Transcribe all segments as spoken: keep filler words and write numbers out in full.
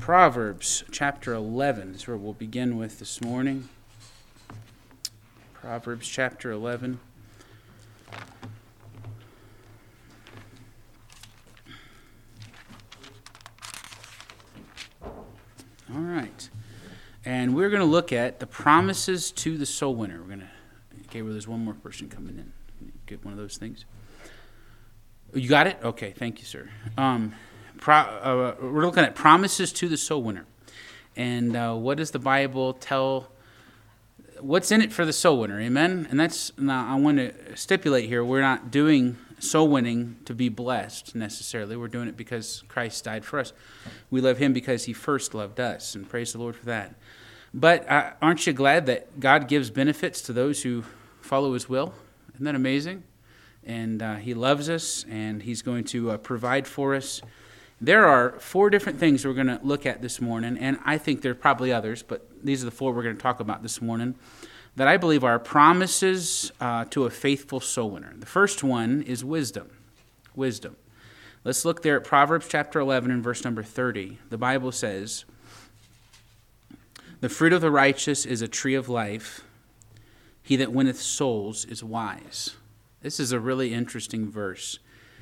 Proverbs chapter eleven is where we'll begin with this morning. Proverbs chapter eleven. All right. And we're going to look at the promises to the soul winner. We're going to, okay, well, there's one more person coming in. Get one of those things. You got it? Okay, thank you, sir. Um, pro, uh, we're looking at promises to the soul winner. And uh, what does the Bible tell? What's in it for the soul winner? Amen? And that's, now I want to stipulate here, we're not doing soul winning to be blessed necessarily. We're doing it because Christ died for us. We love him because he first loved us, and praise the Lord for that. But uh, aren't you glad that God gives benefits to those who follow his will? Isn't that amazing? And uh, he loves us, and he's going to uh, provide for us. There are four different things we're going to look at this morning, and I think there are probably others, but these are the four we're going to talk about this morning, that I believe are promises uh, to a faithful soul winner. The first one is wisdom. Wisdom. Let's look there at Proverbs chapter eleven and verse number thirty. The Bible says, "The fruit of the righteous is a tree of life. He that winneth souls is wise." This is a really interesting verse.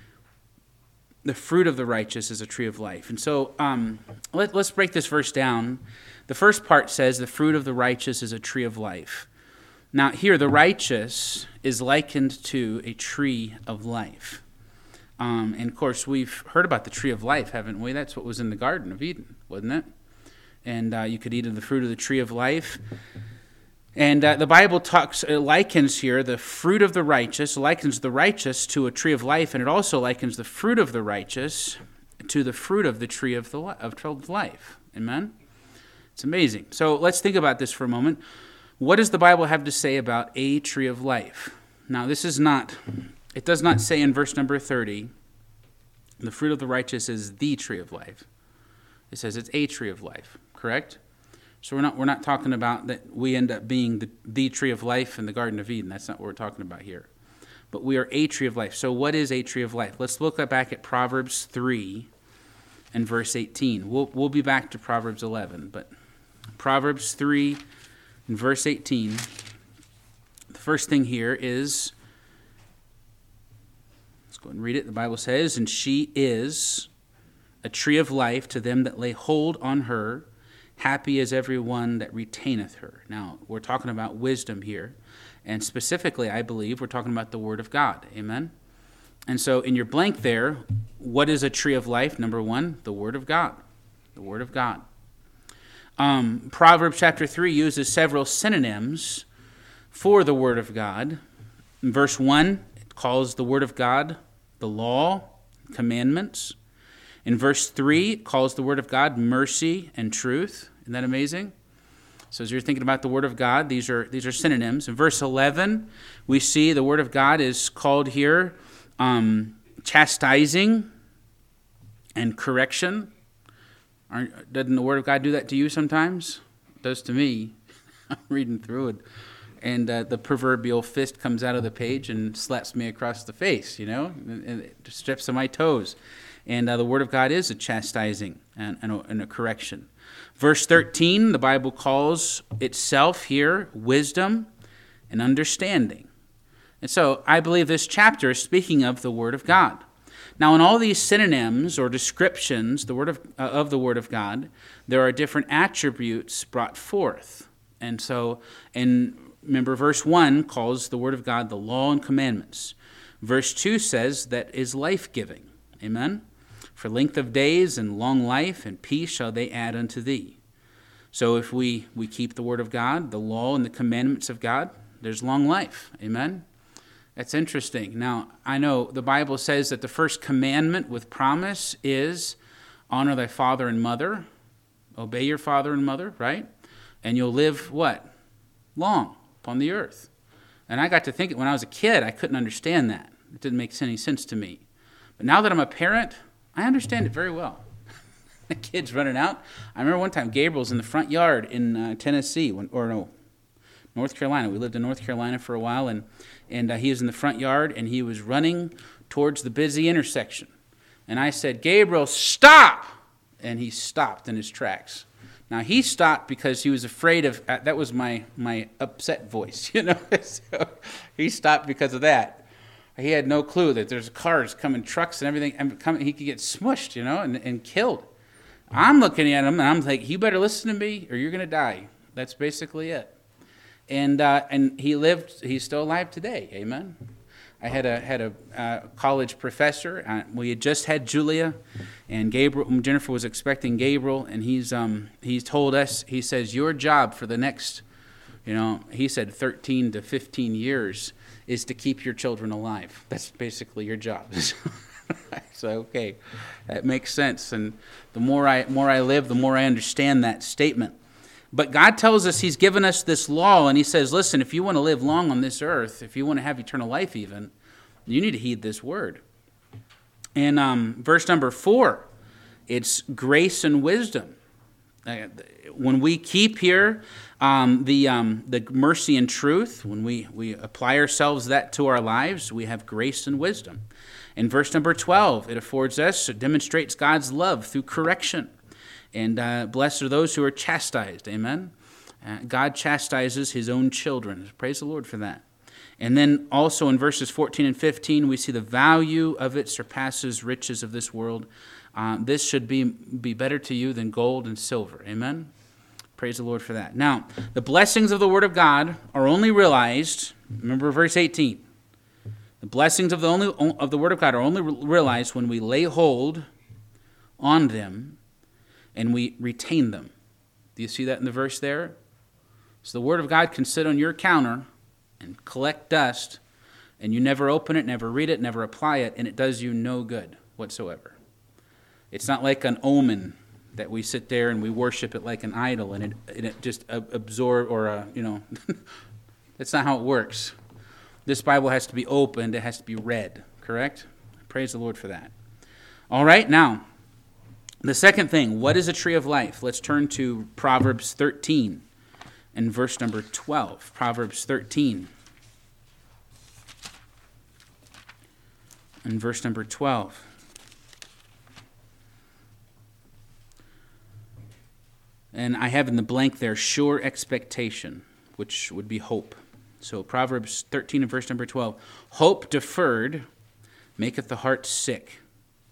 The fruit of the righteous is a tree of life. And so um, let, let's break this verse down. The first part says, the fruit of the righteous is a tree of life. Now here, the righteous is likened to a tree of life. Um, and of course, we've heard about the tree of life, haven't we? That's what was in the Garden of Eden, wasn't it? And uh, you could eat of the fruit of the tree of life. And uh, the Bible talks, uh, likens here the fruit of the righteous, likens the righteous to a tree of life, and it also likens the fruit of the righteous to the fruit of the tree of the of life. Amen? It's amazing. So let's think about this for a moment. What does the Bible have to say about a tree of life? Now, this is not, it does not say in verse number thirty, the fruit of the righteous is the tree of life. It says it's a tree of life, correct? So we're not we're not talking about that we end up being the, the tree of life in the Garden of Eden. That's not what we're talking about here. But we are a tree of life. So what is a tree of life? Let's look back at Proverbs three and verse eighteen. We'll, we'll be back to Proverbs eleven. But Proverbs three and verse eighteen, the first thing here is, let's go and read it. The Bible says, "And she is a tree of life to them that lay hold on her. Happy is every one that retaineth her." Now, we're talking about wisdom here. And specifically, I believe, we're talking about the Word of God. Amen? And so in your blank there, what is a tree of life? Number one, the Word of God. The Word of God. Um, Proverbs chapter three uses several synonyms for the Word of God. In verse one, it calls the Word of God the law, commandments. In verse three, it calls the Word of God mercy and truth. Isn't that amazing? So as you're thinking about the Word of God, these are these are synonyms. In verse eleven, we see the Word of God is called here um, chastising and correction. Aren't, doesn't the Word of God do that to you sometimes? It does to me. I'm reading through it, and uh, the proverbial fist comes out of the page and slaps me across the face, you know, and, and it strips of my toes. And uh, the Word of God is a chastising and, and, a, and a correction. Verse thirteen, the Bible calls itself here wisdom and understanding. And so I believe this chapter is speaking of the Word of God. Now, in all these synonyms or descriptions the word of, uh, of the Word of God, there are different attributes brought forth. And so, and remember, verse one calls the Word of God the law and commandments. Verse two says that is life-giving. Amen? For length of days and long life and peace shall they add unto thee. So if we, we keep the Word of God, the law and the commandments of God, there's long life. Amen? That's interesting. Now, I know the Bible says that the first commandment with promise is honor thy father and mother. Obey your father and mother, right? And you'll live what? Long upon the earth. And I got to think, when I was a kid, I couldn't understand that. It didn't make any sense to me. But now that I'm a parent, I understand it very well. The kid's running out. I remember one time Gabriel's in the front yard in uh, Tennessee, when, or no, North Carolina. We lived in North Carolina for a while, and, and uh, he was in the front yard, and he was running towards the busy intersection. And I said, "Gabriel, stop!" and he stopped in his tracks. Now, he stopped because he was afraid of, uh, that was my, my upset voice, you know. So he stopped because of that. He had no clue that there's cars coming, trucks and everything, and coming, he could get smushed, you know, and, and killed. I'm looking at him, and I'm like, you better listen to me or you're going to die. That's basically it. And uh, and he lived, he's still alive today, amen. I had a had a uh, college professor. Uh, we had just had Julia, and Gabriel. Jennifer was expecting Gabriel, and he's um he's told us. He says your job for the next, you know, he said thirteen to fifteen years is to keep your children alive. That's basically your job. So okay, that makes sense. And the more I more I live, the more I understand that statement. But God tells us he's given us this law, and he says, listen, if you want to live long on this earth, if you want to have eternal life even, you need to heed this word. In um, verse number four, it's grace and wisdom. Uh, when we keep here um, the um, the mercy and truth, when we, we apply ourselves that to our lives, we have grace and wisdom. In verse number twelve, it affords us, it demonstrates God's love through correction. And uh, blessed are those who are chastised. Amen. Uh, God chastises his own children. Praise the Lord for that. And then also in verses fourteen and fifteen, we see the value of it surpasses riches of this world. Uh, this should be, be better to you than gold and silver. Amen. Praise the Lord for that. Now, the blessings of the Word of God are only realized, remember verse eighteen. The blessings of the, only, of the Word of God are only realized when we lay hold on them and we retain them. Do you see that in the verse there? So the Word of God can sit on your counter and collect dust, and you never open it, never read it, never apply it, and it does you no good whatsoever. It's not like an omen that we sit there and we worship it like an idol, and it, and it just absorb or, uh, you know, that's not how it works. This Bible has to be opened, it has to be read, correct? Praise the Lord for that. All right, now, the second thing, what is a tree of life? Let's turn to Proverbs thirteen and verse number twelve. Proverbs thirteen and verse number twelve. And I have in the blank there, sure expectation, which would be hope. So Proverbs thirteen and verse number twelve. Hope deferred maketh the heart sick.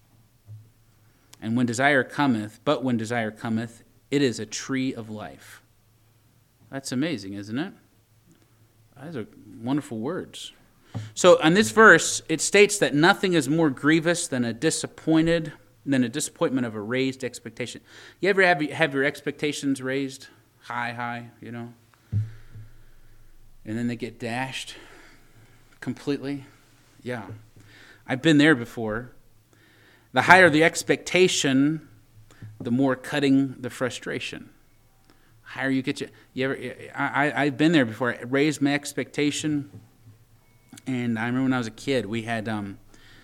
And when desire cometh, but when desire cometh, it is a tree of life. That's amazing, isn't it? Those are wonderful words. So on this verse, it states that nothing is more grievous than a disappointed, than a disappointment of a raised expectation. You ever have, have your expectations raised high, high, you know? And then they get dashed completely? Yeah. I've been there before. The higher the expectation, the more cutting the frustration. Higher you get, you, you ever? I, I I've been there before. I raised my expectation, and I remember when I was a kid, we had um,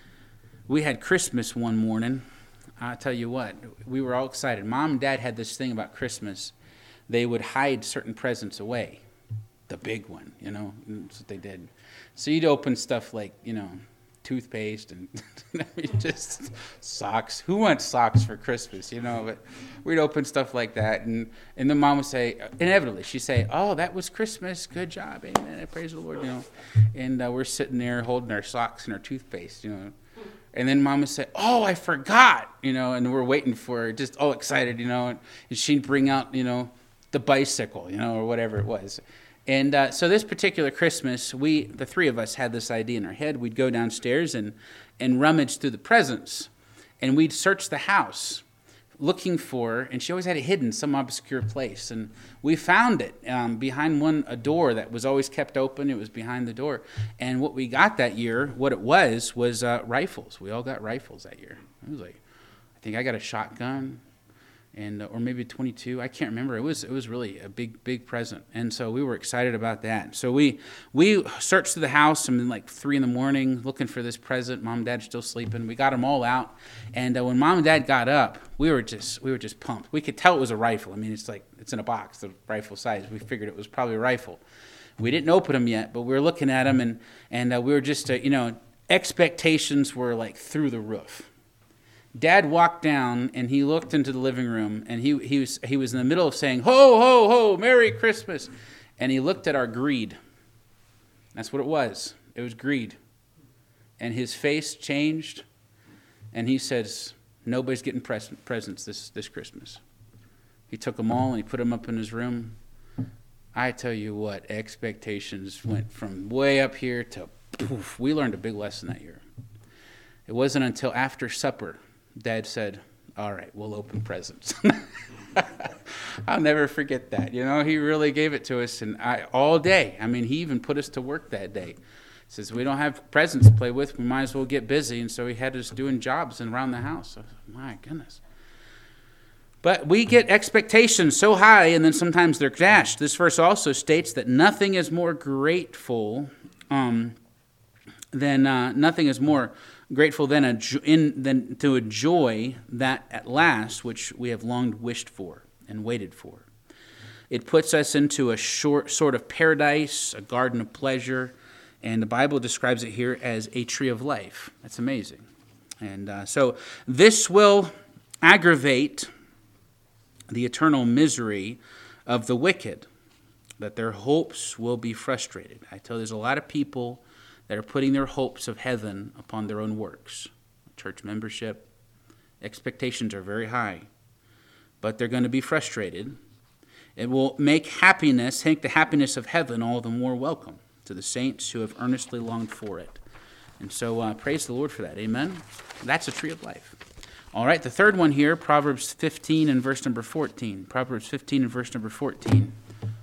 we had Christmas one morning. I'll tell you what, we were all excited. Mom and Dad had this thing about Christmas; they would hide certain presents away, the big one, you know. That's what they did. So you'd open stuff like, you know, toothpaste and just socks. Who wants socks for Christmas, you know? But we'd open stuff like that, and and then Mom would say, inevitably, she'd say, "Oh, that was Christmas. Good job, amen. I praise the Lord," you know. And uh, we're sitting there holding our socks and our toothpaste, you know. And then Mom would say, "Oh, I forgot," you know. And we're waiting for her, just all excited, you know. And she'd bring out, you know, the bicycle, you know, or whatever it was. And uh, so this particular Christmas, we, the three of us, had this idea in our head. We'd go downstairs and, and rummage through the presents. And we'd search the house looking for, and she always had it hidden some obscure place. And we found it um, behind one, a door that was always kept open. It was behind the door. And what we got that year, what it was, was uh, rifles. We all got rifles that year. It was like, I think I got a shotgun. And or maybe twenty-two, I can't remember. It was it was really a big big present, and so we were excited about that. So we we searched through the house, and then like three in the morning looking for this present. Mom and Dad still sleeping. We got them all out, and uh, when Mom and Dad got up, we were just we were just pumped. We could tell it was a rifle. I mean, it's like it's in a box, the rifle size. We figured it was probably a rifle. We didn't open them yet, but we were looking at them, and and uh, we were just uh, you know expectations were like through the roof. Dad walked down and he looked into the living room, and he he was he was in the middle of saying, "Ho, ho, ho, Merry Christmas." And he looked at our greed. That's what it was. It was greed. And his face changed, and he says, "Nobody's getting pres- presents this, this Christmas." He took them all and he put them up in his room. I tell you what, expectations went from way up here to poof. We learned a big lesson that year. It wasn't until after supper Dad said, "All right, we'll open presents." I'll never forget that. You know, he really gave it to us, and I, all day. I mean, he even put us to work that day. He says, "We don't have presents to play with. We might as well get busy." And so he had us doing jobs and around the house. I was like, my goodness. But we get expectations so high, and then sometimes they're dashed. This verse also states that nothing is more grateful um, than uh, nothing is more grateful than a in than to enjoy that at last which we have long wished for and waited for. It puts us into a short sort of paradise, a garden of pleasure, and the Bible describes it here as a tree of life. That's amazing. And uh, so this will aggravate the eternal misery of the wicked, that their hopes will be frustrated. I tell you, there's a lot of people that are putting their hopes of heaven upon their own works. Church membership, expectations are very high, but they're going to be frustrated. It will make happiness, make the happiness of heaven all the more welcome to the saints who have earnestly longed for it. And so uh, praise the Lord for that. Amen? That's a tree of life. All right, the third one here, Proverbs fifteen and verse number fourteen. Proverbs fifteen and verse number fourteen.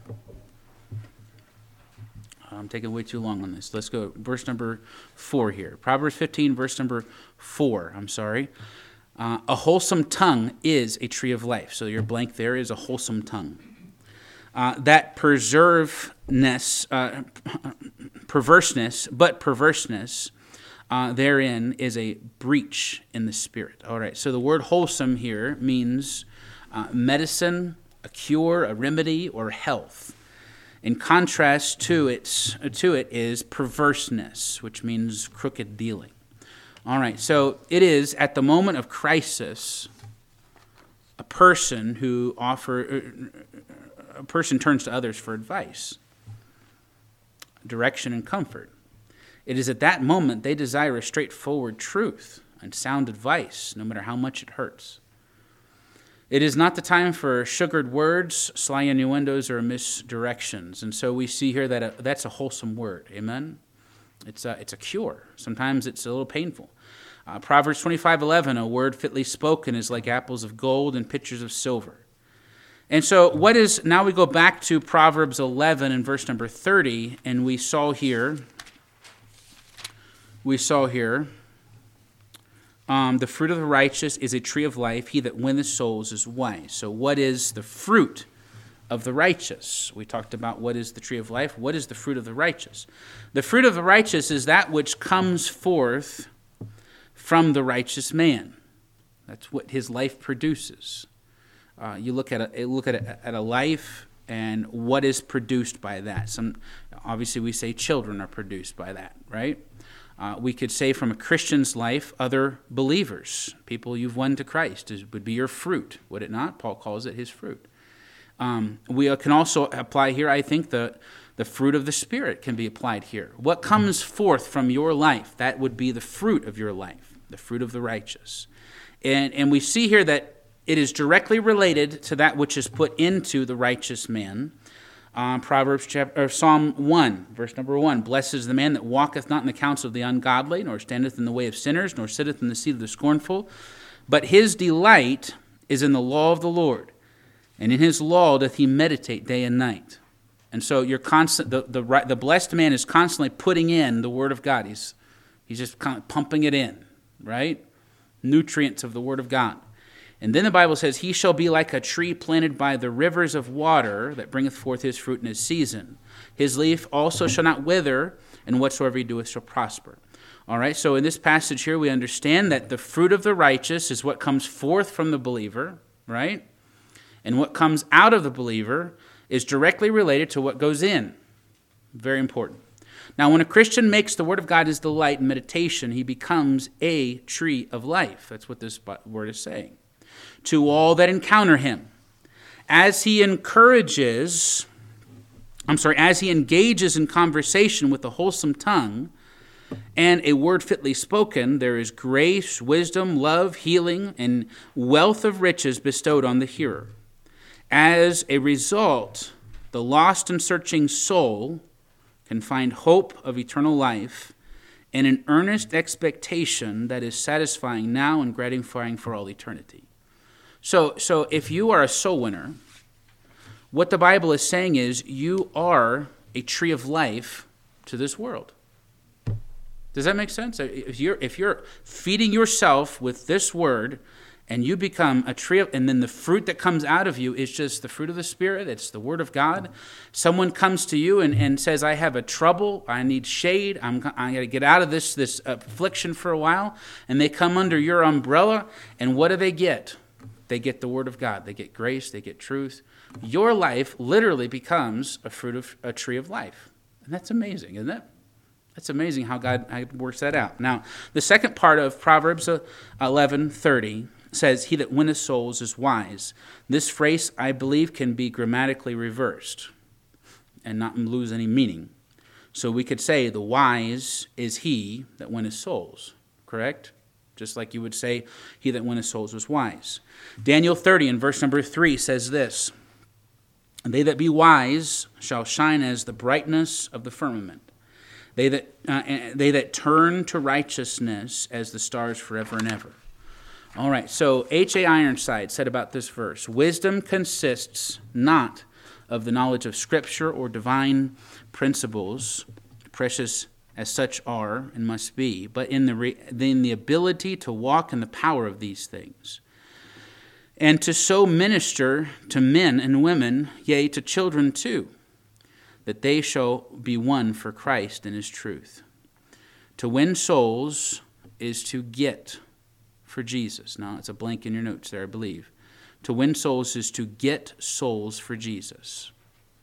I'm taking way too long on this. Let's go verse number four here. Proverbs fifteen, verse number four. I'm sorry. Uh, a wholesome tongue is a tree of life. So your blank there is a wholesome tongue. Uh, that preserveness, uh, perverseness, but perverseness uh, therein is a breach in the spirit. All right, so the word wholesome here means uh, medicine, a cure, a remedy, or health. In contrast to its to it is perverseness, which means crooked dealing. All right, so it is at the moment of crisis, a person who offer a person turns to others for advice, direction, and comfort. It is at that moment they desire a straightforward truth and sound advice, no matter how much it hurts. It is not the time for sugared words, sly innuendos, or misdirections. And so we see here that a, that's a wholesome word. Amen? It's a, it's a cure. Sometimes it's a little painful. Uh, Proverbs twenty-five eleven, a word fitly spoken is like apples of gold and pitchers of silver. And so what is, now we go back to Proverbs eleven and verse number thirty, and we saw here, we saw here, Um, the fruit of the righteous is a tree of life. He that winneth souls is wise. So what is the fruit of the righteous? We talked about what is the tree of life. What is the fruit of the righteous? The fruit of the righteous is that which comes forth from the righteous man. That's what his life produces. Uh, you look at a look at a, at a life and what is produced by that. Some obviously we say children are produced by that, right? Uh, we could say from a Christian's life, other believers, people you've won to Christ, is, would be your fruit, would it not? Paul calls it his fruit. Um, we can also apply here, I think, the, the fruit of the Spirit can be applied here. What comes forth from your life, that would be the fruit of your life, the fruit of the righteous. And, and we see here that it is directly related to that which is put into the righteous man. Uh, Proverbs chapter, or Psalm one, verse number one. Blessed is the man that walketh not in the counsel of the ungodly, nor standeth in the way of sinners, nor sitteth in the seat of the scornful. But his delight is in the law of the Lord, and in his law doth he meditate day and night. And so you're constant. The, the the blessed man is constantly putting in the word of God. He's he's just kind of pumping it in, right? Nutrients of the word of God. And then the Bible says, he shall be like a tree planted by the rivers of water that bringeth forth his fruit in his season. His leaf also shall not wither, and whatsoever he doeth shall prosper. All right, so in this passage here, we understand that the fruit of the righteous is what comes forth from the believer, right? And what comes out of the believer is directly related to what goes in. Very important. Now, when a Christian makes the Word of God his delight and meditation, he becomes a tree of life. That's what this word is saying. To all that encounter him. As he encourages, I'm sorry, as he engages in conversation with a wholesome tongue and a word fitly spoken, there is grace, wisdom, love, healing, and wealth of riches bestowed on the hearer. As a result, the lost and searching soul can find hope of eternal life and an earnest expectation that is satisfying now and gratifying for all eternity. So, so if you are a soul winner, what the Bible is saying is you are a tree of life to this world. Does that make sense? If you're, if you're feeding yourself with this word, and you become a tree, of, and then the fruit that comes out of you is just the fruit of the Spirit. It's the Word of God. Someone comes to you and, and says, I have a trouble. I need shade. I'm, I got to get out of this, this affliction for a while. And they come under your umbrella, and what do they get? They get the Word of God. They get grace. They get truth. Your life literally becomes a fruit of a tree of life. And that's amazing, isn't it? That's amazing how God works that out. Now, the second part of Proverbs eleven thirty says, he that winneth souls is wise. This phrase, I believe, can be grammatically reversed and not lose any meaning. So we could say the wise is he that winneth souls, correct? Just like you would say, he that winneth souls was wise. Daniel thirty in verse number three says this, and they that be wise shall shine as the brightness of the firmament. They that, uh, they that turn to righteousness as the stars forever and ever. All right, so H A Ironside said about this verse, wisdom consists not of the knowledge of Scripture or divine principles, precious as such are and must be, but in the, re- in the ability to walk in the power of these things, and to so minister to men and women, yea, to children too, that they shall be won for Christ and his truth. To win souls is to get for Jesus. Now, it's a blank in your notes there, I believe. To win souls is to get souls for Jesus.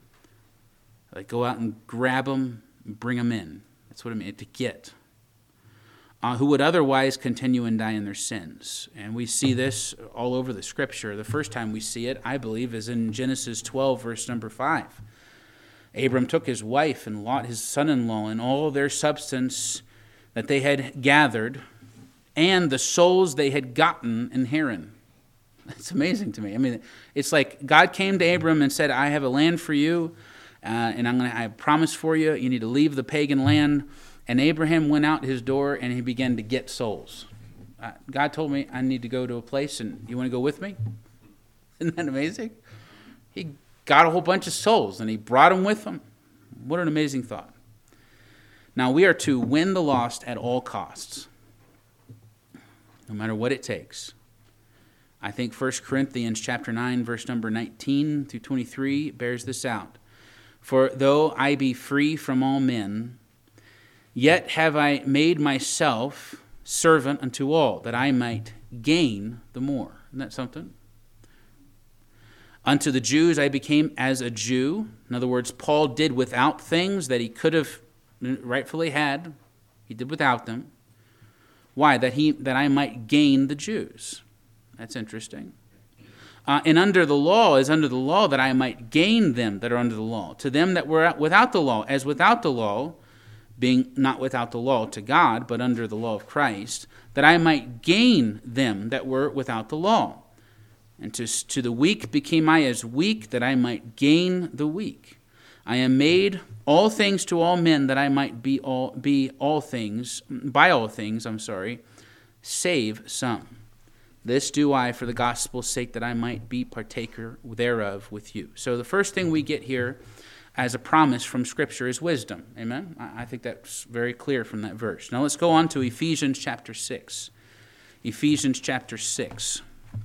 Like go out and grab them and bring them in. That's what I mean, to get. Uh, who would otherwise continue and die in their sins. And we see this all over the Scripture. The first time we see it, I believe, is in Genesis twelve, verse number five. Abram took his wife and Lot, his son-in-law, and all their substance that they had gathered, and the souls they had gotten in Haran. It's amazing to me. I mean, it's like God came to Abram and said, I have a land for you, uh, and I'm going to I have a promise for you. You need to leave the pagan land. And Abraham went out his door, and he began to get souls. Uh, God told me I need to go to a place, and you want to go with me? Isn't that amazing? He got a whole bunch of souls, and he brought them with him. What an amazing thought. Now, we are to win the lost at all costs, no matter what it takes. I think First Corinthians chapter nine, verse number nineteen through twenty-three bears this out. For though I be free from all men, yet have I made myself servant unto all, that I might gain the more. Isn't that something? Unto the Jews I became as a Jew. In other words, Paul did without things that he could have rightfully had. He did without them. Why? That he that I might gain the Jews. That's interesting. Uh, and under the law is under the law that I might gain them that are under the law. To them that were without the law, as without the law, being not without the law to God, but under the law of Christ, that I might gain them that were without the law. And to, to the weak became I as weak, that I might gain the weak. I am made all things to all men, that I might be all be all things, by all things, I'm sorry, save some. This do I for the gospel's sake, that I might be partaker thereof with you. So the first thing we get here as a promise from Scripture is wisdom. Amen? I think that's very clear from that verse. Now let's go on to Ephesians chapter six. Ephesians chapter six.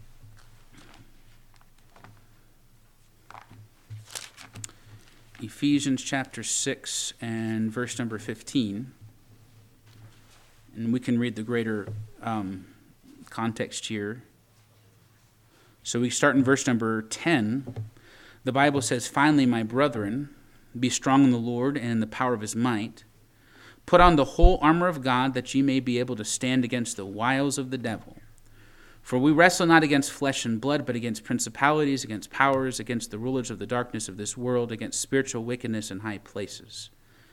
Ephesians chapter six and verse number fifteen. And we can read the greater um, context here. So we start in verse number ten. The Bible says, finally, my brethren, be strong in the Lord and in the power of his might. Put on the whole armor of God, that ye may be able to stand against the wiles of the devil. For we wrestle not against flesh and blood, but against principalities, against powers, against the rulers of the darkness of this world, against spiritual wickedness in high places.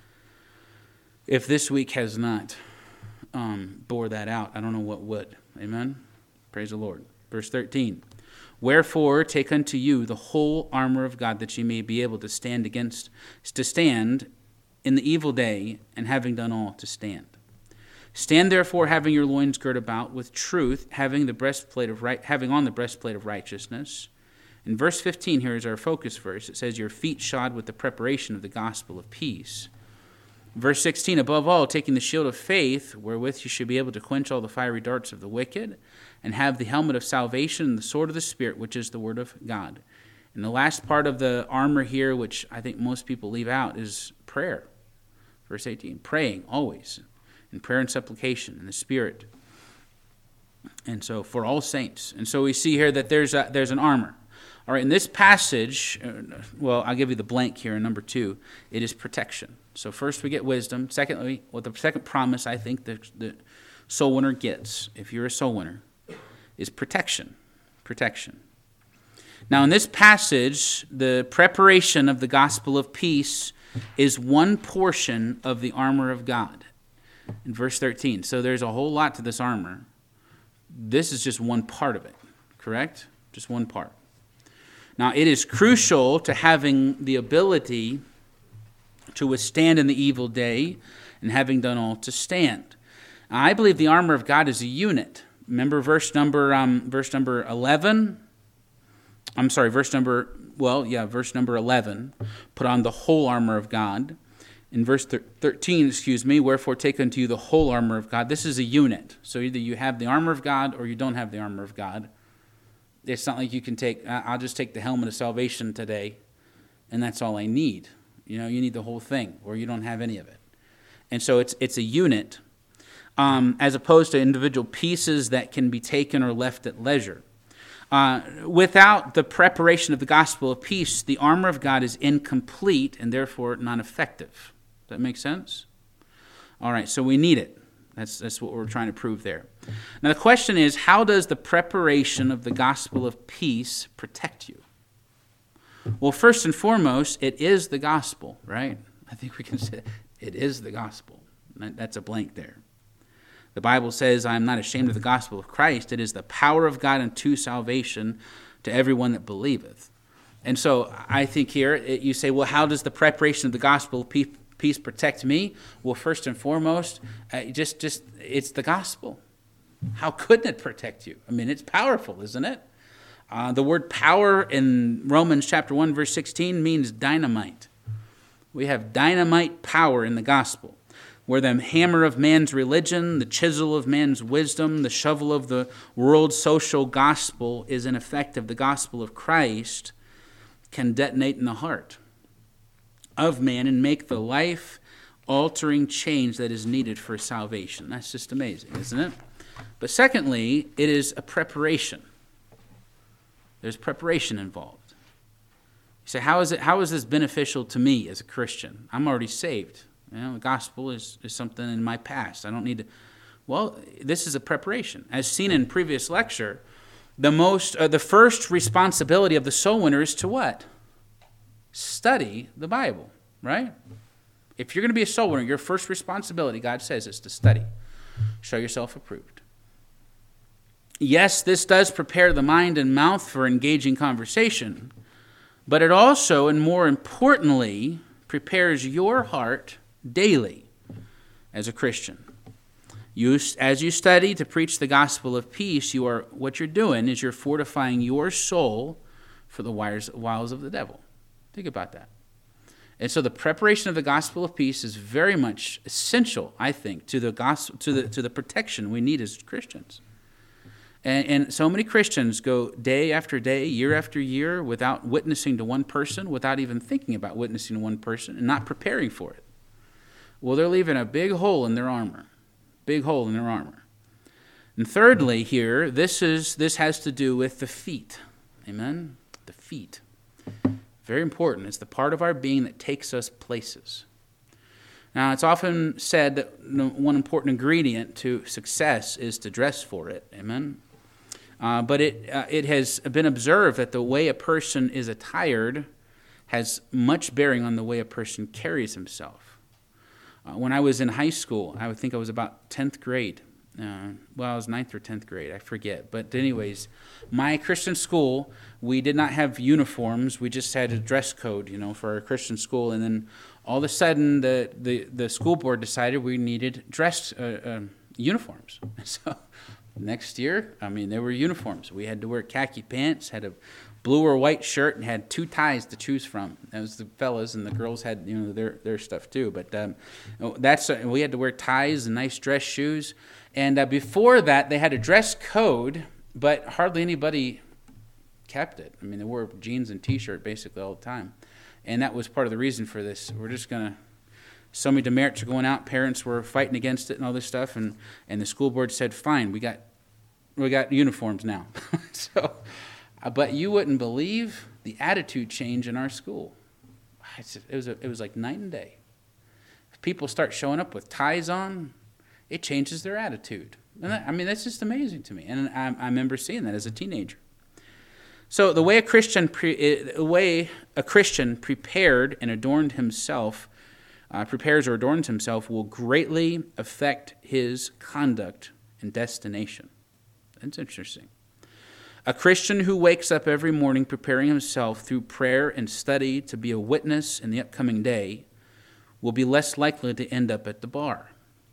If this week has not um, bore that out, I don't know what would. Amen? Praise the Lord. Verse thirteen. Wherefore take unto you the whole armor of God, that ye may be able to stand against, to stand in the evil day, and having done all, to stand. Stand therefore, having your loins girt about with truth, having the breastplate of right, having on the breastplate of righteousness. In verse fifteen, here is our focus verse. It says, your feet shod with the preparation of the gospel of peace. Verse sixteen, above all, taking the shield of faith, wherewith you should be able to quench all the fiery darts of the wicked, and have the helmet of salvation and the sword of the Spirit, which is the word of God. And the last part of the armor here, which I think most people leave out, is prayer. Verse eighteen, praying always, in prayer and supplication, in the Spirit. And so for all saints. And so we see here that there's a, there's an armor. All right, in this passage, well, I'll give you the blank here in number two. It is protection. So first we get wisdom. Secondly, well, the second promise I think the, the soul winner gets, if you're a soul winner, is protection. Protection. Now in this passage, the preparation of the gospel of peace is one portion of the armor of God. In verse thirteen. So there's a whole lot to this armor. This is just one part of it, correct? Just one part. Now, it is crucial to having the ability to withstand in the evil day and having done all to stand. Now, I believe the armor of God is a unit. Remember verse number um, verse number eleven? I'm sorry, verse number, well, yeah, verse number eleven. Put on the whole armor of God. In verse thirteen, excuse me, wherefore take unto you the whole armor of God. This is a unit. So either you have the armor of God or you don't have the armor of God. It's not like you can take, I'll just take the helmet of salvation today, and that's all I need. You know, you need the whole thing, or you don't have any of it. And so it's it's a unit, um, as opposed to individual pieces that can be taken or left at leisure. Uh, without the preparation of the gospel of peace, the armor of God is incomplete and therefore not effective. Does that make sense? All right, so we need it. That's, that's what we're trying to prove there. Now the question is, how does the preparation of the gospel of peace protect you? Well, first and foremost, it is the gospel, right? I think we can say it is the gospel. That's a blank there. The Bible says, I am not ashamed of the gospel of Christ. It is the power of God unto salvation to everyone that believeth. And so I think here it, you say, well, how does the preparation of the gospel of peace protect me? Well, first and foremost, uh, just, just it's the gospel. How couldn't it protect you? I mean, it's powerful, isn't it? Uh, the word power in Romans chapter one, verse sixteen means dynamite. We have dynamite power in the gospel, where the hammer of man's religion, the chisel of man's wisdom, the shovel of the world's social gospel is in effect of the gospel of Christ, can detonate in the heart of man and make the life-altering change that is needed for salvation. That's just amazing, isn't it? But secondly, it is a preparation. There's preparation involved. You say, how is it? How is this beneficial to me as a Christian? I'm already saved. You know, the gospel is, is something in my past. I don't need to. Well, this is a preparation. As seen in previous lecture, the most, uh, the first responsibility of the soul winner is to what? Study the Bible, right? If you're going to be a soul winner, your first responsibility, God says, is to study. Show yourself approved. Yes, this does prepare the mind and mouth for engaging conversation, but it also, and more importantly, prepares your heart daily as a Christian. You, as you study to preach the gospel of peace, you are what you're doing is you're fortifying your soul for the wires, wiles of the devil. Think about that. And so the preparation of the gospel of peace is very much essential, I think, to the gospel, to the to the protection we need as Christians. And, and so many Christians go day after day, year after year, without witnessing to one person, without even thinking about witnessing to one person, and not preparing for it. Well, they're leaving a big hole in their armor. Big hole in their armor. And thirdly here, this is this has to do with the feet. Amen? The feet. Very important. It's the part of our being that takes us places. Now, it's often said that one important ingredient to success is to dress for it. Amen? Uh, but it uh, it has been observed that the way a person is attired has much bearing on the way a person carries himself. Uh, when I was in high school, I would think I was about tenth grade. Uh, well, I was ninth or tenth grade, I forget. But anyways, my Christian school, we did not have uniforms. We just had a dress code, you know, for our Christian school. And then all of a sudden, the, the, the school board decided we needed dress uh, uh, uniforms. So next year, I mean, there were uniforms. We had to wear khaki pants, had a blue or white shirt, and had two ties to choose from. That was the fellas, and the girls had, you know, their their stuff too. But um, that's uh, we had to wear ties and nice dress shoes. And uh, before that, they had a dress code, but hardly anybody kept it. I mean, they wore jeans and T-shirt basically all the time. And that was part of the reason for this. We're just going to, so many demerits are going out. Parents were fighting against it and all this stuff. And, and the school board said, fine, we got we got uniforms now. so, uh, But you wouldn't believe the attitude change in our school. It was, a, it was like night and day. If people start showing up with ties on, it changes their attitude. And that, I mean, that's just amazing to me. And I, I remember seeing that as a teenager. So the way a Christian, pre, the way a Christian prepared and adorned himself, uh, prepares or adorns himself, will greatly affect his conduct and destination. That's interesting. A Christian who wakes up every morning preparing himself through prayer and study to be a witness in the upcoming day will be less likely to end up at the bar.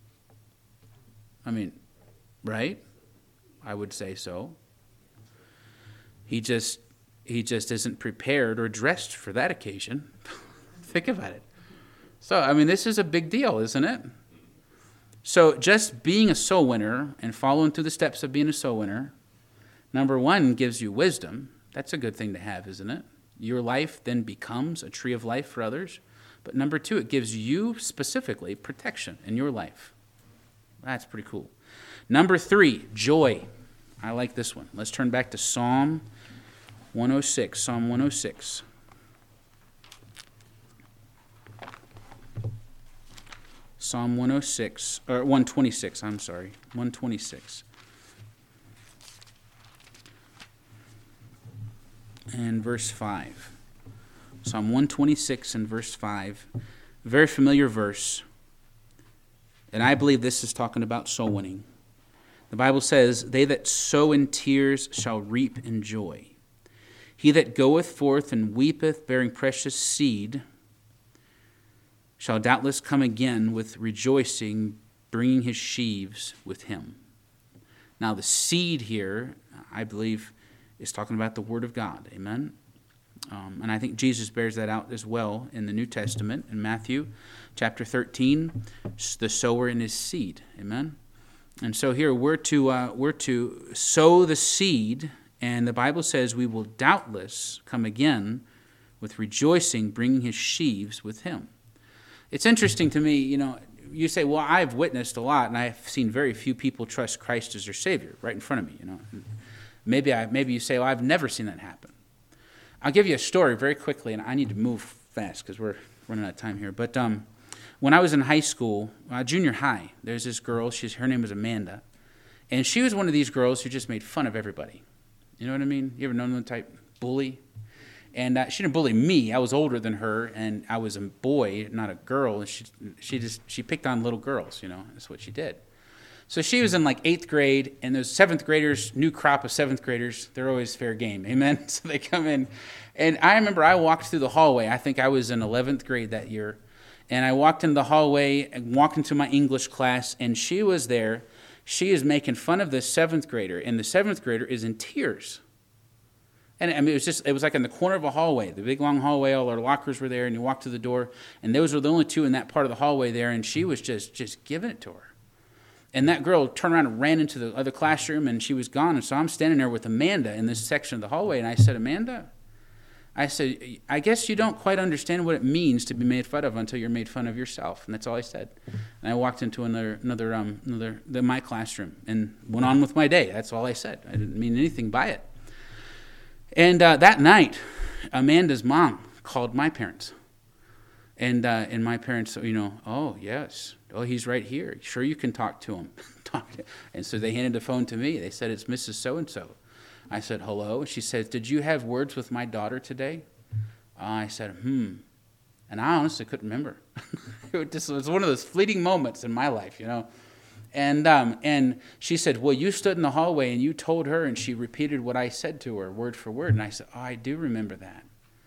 I mean, right? I would say so. He just he just isn't prepared or dressed for that occasion. Think about it. So, I mean, this is a big deal, isn't it? So just being a soul winner and following through the steps of being a soul winner, number one, gives you wisdom. That's a good thing to have, isn't it? Your life then becomes a tree of life for others. But number two, it gives you specifically protection in your life. That's pretty cool. Number three, joy. I like this one. Let's turn back to Psalm one oh six. Psalm one oh six. Psalm one oh six, or one twenty-six, I'm sorry. one twenty-six. And verse five. Psalm one twenty-six and verse five. Very familiar verse. And I believe this is talking about soul winning. The Bible says, they that sow in tears shall reap in joy. He that goeth forth and weepeth, bearing precious seed, shall doubtless come again with rejoicing, bringing his sheaves with him. Now the seed here, I believe, is talking about the Word of God. Amen? Um, and I think Jesus bears that out as well in the New Testament. In Matthew chapter thirteen, the sower and his seed. Amen? And so here we're to uh, we're to sow the seed, and the Bible says we will doubtless come again with rejoicing, bringing his sheaves with him. It's interesting to me, you know, you say, well, I've witnessed a lot, and I've seen very few people trust Christ as their Savior right in front of me, you know. Maybe I maybe you say, well, I've never seen that happen. I'll give you a story very quickly, and I need to move fast because we're running out of time here. But um, when I was in high school, uh, junior high, there's this girl. She's her name was Amanda, and she was one of these girls who just made fun of everybody. You know what I mean? You ever known the type bully? And uh, she didn't bully me. I was older than her, and I was a boy, not a girl. And she she just she picked on little girls. You know, that's what she did. So she was in like eighth grade, and those seventh graders, new crop of seventh graders, they're always fair game. Amen? So they come in. And I remember I walked through the hallway. I think I was in eleventh grade that year. And I walked into the hallway and walked into my English class, and she was there. She is making fun of this seventh grader, and the seventh grader is in tears. And I mean, it was just, it was like in the corner of a hallway, the big long hallway, all our lockers were there, and you walked to the door, and those were the only two in that part of the hallway there, and she was just, just giving it to her. And that girl turned around and ran into the other classroom, and she was gone. And so I'm standing there with Amanda in this section of the hallway, and I said, Amanda, I said, I guess you don't quite understand what it means to be made fun of until you're made fun of yourself. And that's all I said. And I walked into another, another, um, another, the, my classroom and went on with my day. That's all I said. I didn't mean anything by it. And uh, that night, Amanda's mom called my parents. And uh, and my parents, you know, oh, yes. Oh, he's right here. Sure, you can talk to him. talk to And so they handed the phone to me. They said, it's Missus So-and-so. I said, hello. She said, did you have words with my daughter today? I said, hmm. And I honestly couldn't remember. It just was one of those fleeting moments in my life, you know. And um, and she said, well, you stood in the hallway and you told her, and she repeated what I said to her, word for word. And I said, oh, I do remember that.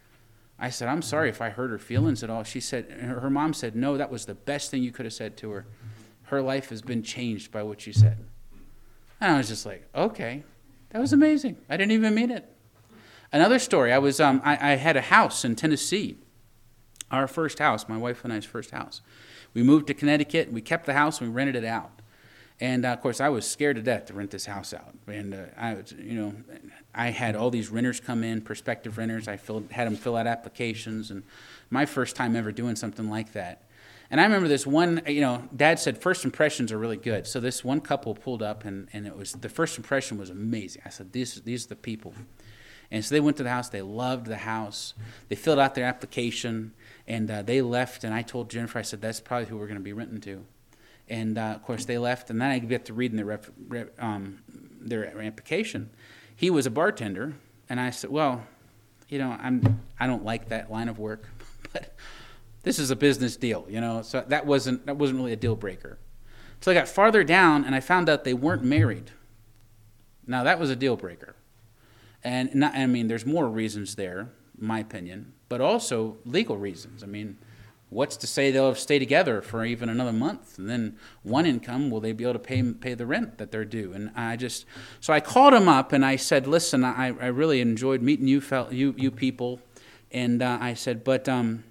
I said, I'm sorry if I hurt her feelings at all. She said, her, her mom said, no, that was the best thing you could have said to her. Her life has been changed by what you said. And I was just like, okay, that was amazing. I didn't even mean it. Another story, I was um, I, I had a house in Tennessee, our first house, my wife and I's first house. We moved to Connecticut, we kept the house, and we rented it out. And, uh, of course, I was scared to death to rent this house out. And, uh, I was, you know, I had all these renters come in, prospective renters. I filled, had them fill out applications. And my first time ever doing something like that. And I remember this one, you know, Dad said first impressions are really good. So this one couple pulled up, and, and it was the first impression was amazing. I said, these, these are the people. And so they went to the house. They loved the house. They filled out their application, and uh, they left. And I told Jennifer, I said, that's probably who we're going to be renting to. And, uh, of course, they left, and then I get to reading their, rep, rep, um, their application. He was a bartender, and I said, well, you know, I'm, I don't like that line of work, but this is a business deal, you know, so that wasn't, that wasn't really a deal breaker. So I got farther down, and I found out they weren't married. Now, that was a deal breaker. And, not, I mean, there's more reasons there, in my opinion, but also legal reasons. I mean, what's to say they'll stay together for even another month? And then one income, will they be able to pay pay the rent that they're due? And I just, so I called him up and I said, listen, I, I really enjoyed meeting you fel- you, you people. And uh, I said, but um,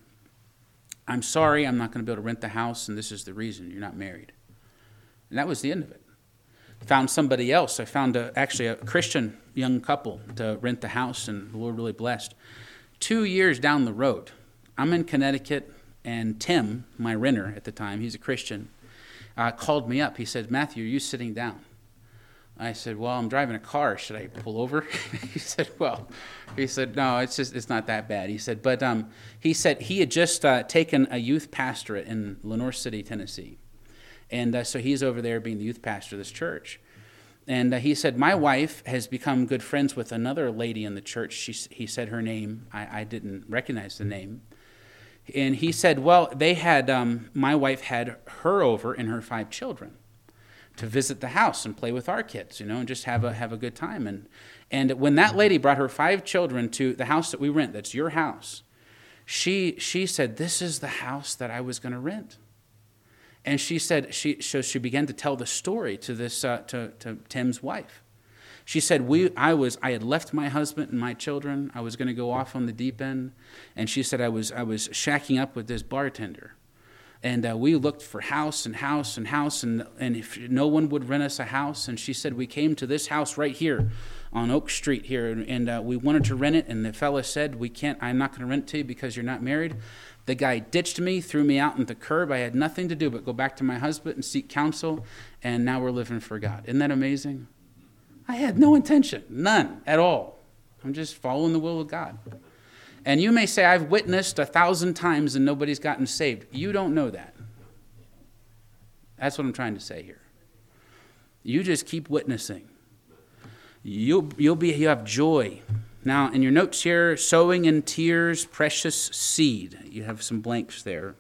I'm sorry, I'm not going to be able to rent the house, and this is the reason, you're not married. And that was the end of it. Found somebody else. I found a, actually a Christian young couple to rent the house, and the Lord really blessed. Two years down the road, I'm in Connecticut, and Tim, my renter at the time, he's a Christian, uh, called me up. He said, Matthew, are you sitting down? I said, well, I'm driving a car. Should I pull over? He said, well, he said, no, it's just, it's not that bad. He said, but um, he said he had just uh, taken a youth pastorate in Lenoir City, Tennessee. And uh, so he's over there being the youth pastor of this church. And uh, he said, my wife has become good friends with another lady in the church. She, he said her name. I, I didn't recognize the name. And he said, well, they had, um, my wife had her over and her five children to visit the house and play with our kids, you know, and just have a have a good time. And and when that lady brought her five children to the house that we rent, that's your house, she she said, this is the house that I was going to rent. And she said, she so she began to tell the story to this uh, to to Tim's wife. She said, "We, I was, I had left my husband and my children. I was going to go off on the deep end, and she said I was, I was shacking up with this bartender, and uh, we looked for house and house and house, and and if no one would rent us a house, and she said we came to this house right here, on Oak Street here, and, and uh, we wanted to rent it, and the fella said we can't. I'm not going to rent it to you because you're not married." The guy ditched me, threw me out on the curb. I had nothing to do but go back to my husband and seek counsel, and now we're living for God. Isn't that amazing? I had no intention, none at all. I'm just following the will of God. And you may say, I've witnessed a thousand times and nobody's gotten saved. You don't know that. That's what I'm trying to say here. You just keep witnessing. You'll, you'll be, you have joy. Now, in your notes here, sowing in tears, precious seed. You have some blanks there.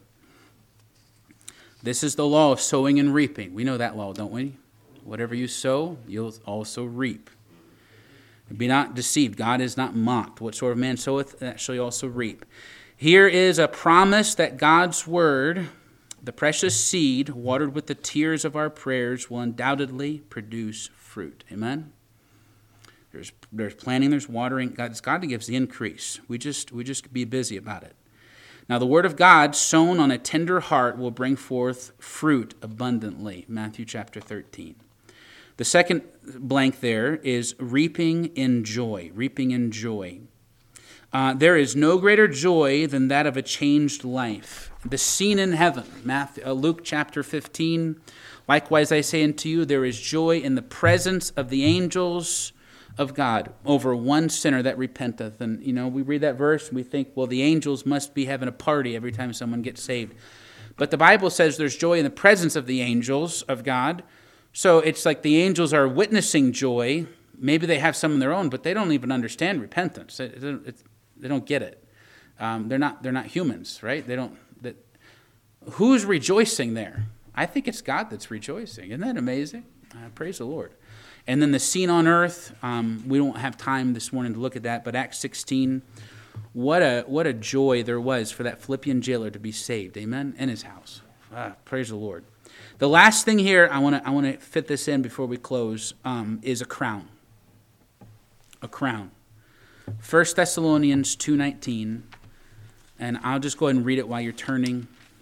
This is the law of sowing and reaping. We know that law, don't we? Whatever you sow, you'll also reap. Be not deceived. God is not mocked. What sort of man soweth, that shall he also reap. Here is a promise that God's word, the precious seed, watered with the tears of our prayers, will undoubtedly produce fruit. Amen? There's there's planting, there's watering. God, it's God that gives the increase. We just we just be busy about it. Now, the word of God sown on a tender heart will bring forth fruit abundantly. Matthew chapter thirteen. The second blank there is reaping in joy. Reaping in joy. Uh, there is no greater joy than that of a changed life. The scene in heaven. Matthew, uh, Luke chapter fifteen. Likewise, I say unto you, there is joy in the presence of the angels of God over one sinner that repenteth. And, you know, we read that verse and we think, well, the angels must be having a party every time someone gets saved. But the Bible says there's joy in the presence of the angels of God. So it's like the angels are witnessing joy. Maybe they have some of their own, but they don't even understand repentance. It, it, it, they don't get it. Um, they're not. They're not humans, right? They don't. That, who's rejoicing there? I think it's God that's rejoicing. Isn't that amazing? Uh, praise the Lord. And then the scene on earth. Um, we don't have time this morning to look at that, but Acts sixteen. What a what a joy there was for that Philippian jailer to be saved. Amen. In his house. Ah, praise the Lord. The last thing here I want to I want to fit this in before we close um, is a crown. A crown. First Thessalonians two nineteen, and I'll just go ahead and read it while you're turning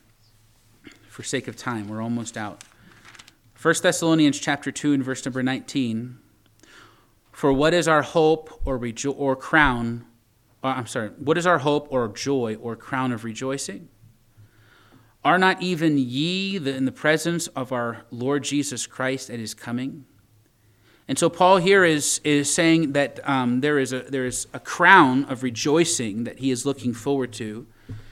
for sake of time. We're almost out. First Thessalonians chapter two and verse number nineteen. For what is our hope or rejo- or crown? Or, I'm sorry. What is our hope or joy or crown of rejoicing? Are not even ye the, in the presence of our Lord Jesus Christ at his coming? And so Paul here is, is saying that um, there is a there is a crown of rejoicing that he is looking forward to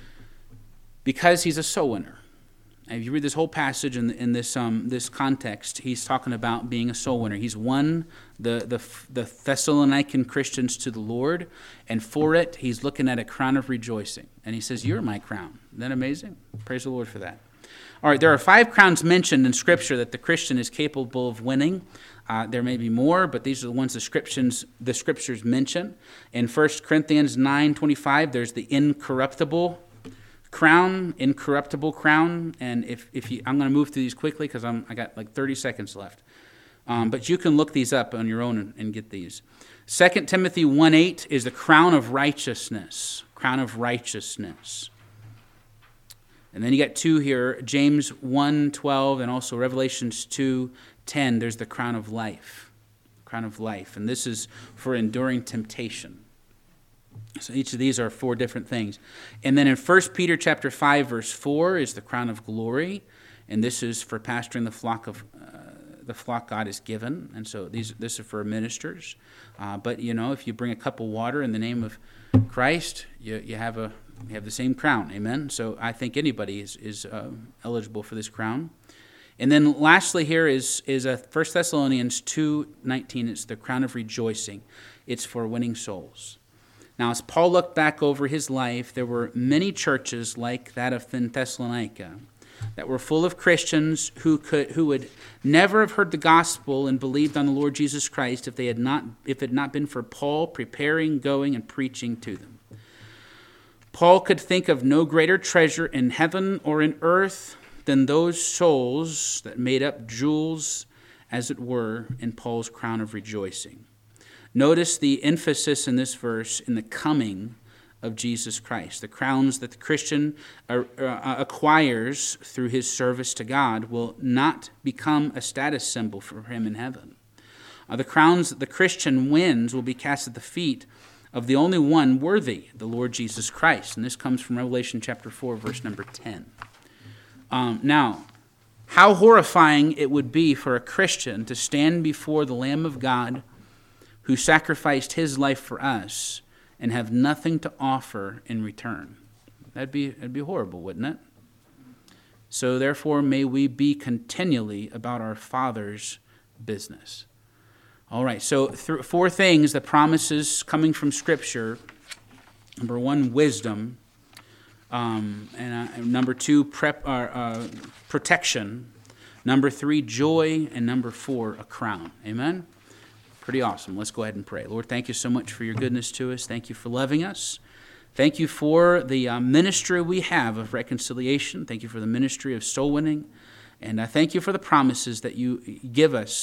because he's a soul winner. And if you read this whole passage in, in this um, this context, he's talking about being a soul winner. He's won the, the the Thessalonican Christians to the Lord, and for it, he's looking at a crown of rejoicing. And he says, "You're my crown." Isn't that amazing? Praise the Lord for that. All right, there are five crowns mentioned in Scripture that the Christian is capable of winning. Uh, there may be more, but these are the ones the scriptures, the scriptures mention. In First Corinthians nine twenty-five, there's the incorruptible crown, incorruptible crown. And if, if you, I'm going to move through these quickly because I'm I got like thirty seconds left. Um, but you can look these up on your own and, and get these. Second Timothy one eight is the crown of righteousness. Crown of righteousness. And then you got two here, James one twelve and also Revelations two ten. There's the crown of life. Crown of life. And this is for enduring temptation. So each of these are four different things. And then in First Peter chapter five, verse four is the crown of glory. And this is for pastoring the flock of uh, the flock God has given. And so these this is for ministers. Uh, but, you know, if you bring a cup of water in the name of Christ, you, you have a you have the same crown. Amen? So I think anybody is, is uh, eligible for this crown. And then lastly here is, is a First Thessalonians two nineteen. It's the crown of rejoicing. It's for winning souls. Now, as Paul looked back over his life, there were many churches like that of Thessalonica that were full of Christians who could who would never have heard the gospel and believed on the Lord Jesus Christ if they had not if it had not been for Paul preparing, going, and preaching to them. Paul could think of no greater treasure in heaven or in earth than those souls that made up jewels, as it were, in Paul's crown of rejoicing. Notice the emphasis in this verse in the coming of Jesus Christ. The crowns that the Christian acquires through his service to God will not become a status symbol for him in heaven. Uh, the crowns that the Christian wins will be cast at the feet of the only one worthy, the Lord Jesus Christ. And this comes from Revelation chapter four, verse number ten. Um, now, how horrifying it would be for a Christian to stand before the Lamb of God who sacrificed his life for us and have nothing to offer in return. That'd be, that'd be horrible, wouldn't it? So therefore, may we be continually about our Father's business. All right, so th- four things, the promises coming from Scripture. Number one, wisdom. Um, and uh, number two, prep, uh, uh, protection. Number three, joy. And number four, a crown. Amen? Pretty awesome. Let's go ahead and pray. Lord, thank you so much for your goodness to us. Thank you for loving us. Thank you for the uh, ministry we have of reconciliation. Thank you for the ministry of soul winning. And I thank you for the promises that you give us